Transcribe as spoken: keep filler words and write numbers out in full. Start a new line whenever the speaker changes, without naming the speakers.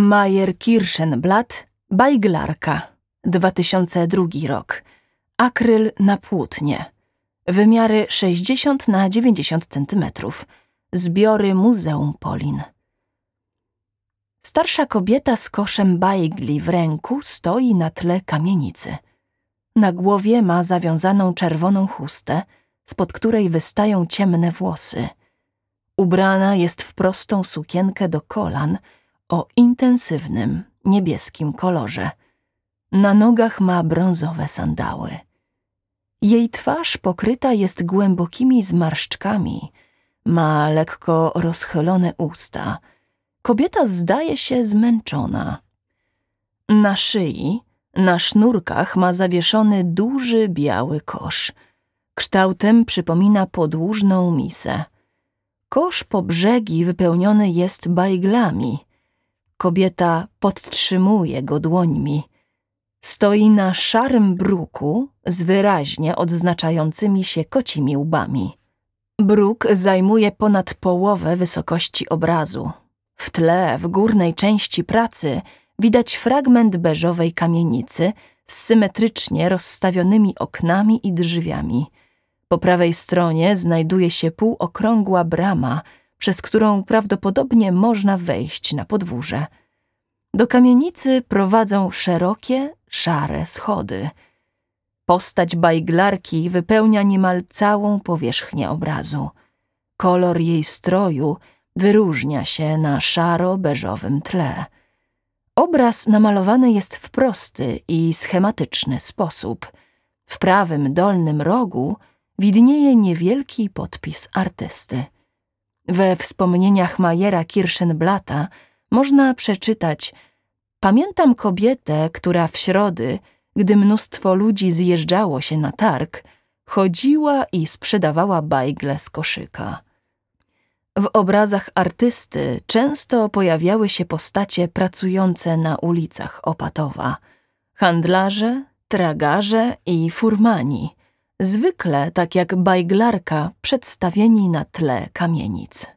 Mayer Kirschenblatt, Bajglarka, dwa tysiące drugi rok. Akryl na płótnie. Wymiary sześćdziesiąt na dziewięćdziesiąt centymetrów. Zbiory Muzeum Polin. Starsza kobieta z koszem bajgli w ręku stoi na tle kamienicy. Na głowie ma zawiązaną czerwoną chustę, spod której wystają ciemne włosy. Ubrana jest w prostą sukienkę do kolan o intensywnym, niebieskim kolorze. Na nogach ma brązowe sandały. Jej twarz pokryta jest głębokimi zmarszczkami, ma lekko rozchylone usta. Kobieta zdaje się zmęczona. Na szyi, na sznurkach ma zawieszony duży biały kosz. Kształtem przypomina podłużną misę. Kosz po brzegi wypełniony jest bajglami. Kobieta podtrzymuje go dłońmi. Stoi na szarym bruku z wyraźnie odznaczającymi się kocimi łbami. Bruk zajmuje ponad połowę wysokości obrazu. W tle, w górnej części pracy, widać fragment beżowej kamienicy z symetrycznie rozstawionymi oknami i drzwiami. Po prawej stronie znajduje się półokrągła brama, przez którą prawdopodobnie można wejść na podwórze. Do kamienicy prowadzą szerokie, szare schody. Postać bajglarki wypełnia niemal całą powierzchnię obrazu. Kolor jej stroju wyróżnia się na szaro-beżowym tle. Obraz namalowany jest w prosty i schematyczny sposób. W prawym dolnym rogu widnieje niewielki podpis artysty. We wspomnieniach Mayera Kirschenblatta można przeczytać: pamiętam kobietę, która w środy, gdy mnóstwo ludzi zjeżdżało się na targ, chodziła i sprzedawała bajgle z koszyka. W obrazach artysty często pojawiały się postacie pracujące na ulicach Opatowa. Handlarze, tragarze i furmani, zwykle, tak jak bajglarka, przedstawieni na tle kamienic.